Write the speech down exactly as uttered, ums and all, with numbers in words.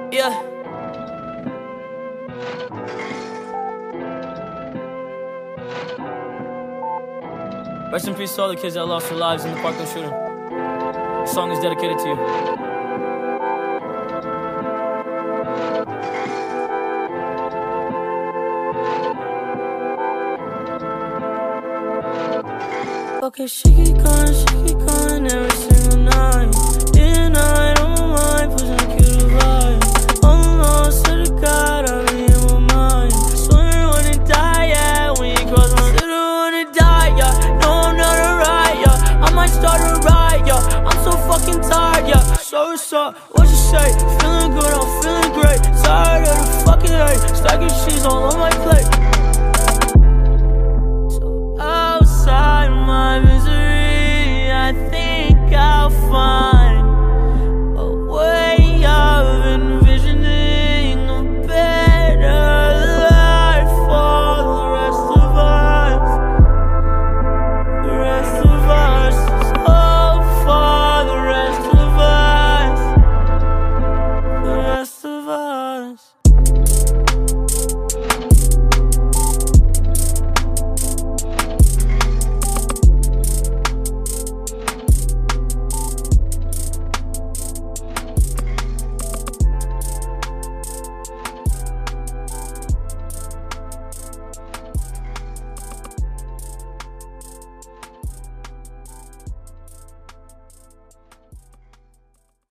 Yeah. Rest in peace to all the kids that lost their lives in the Parkland shooting. This song is dedicated to you. Okay, she keep calling, she keep calling every single night. Day and night on my mind, pushing a cute vibe. I'm lost to the God, I be in my mind. Swear I wanna die, yeah, when you cross my line. I wanna die, yeah, no I'm not alright, yeah. I might start a riot, yeah, I'm so fucking tired, yeah. So what's up, what you say? Feeling good, I'm feeling great. Tired of the fucking hate, stacking cheese all on my plate. So outside my misery, I think I'll find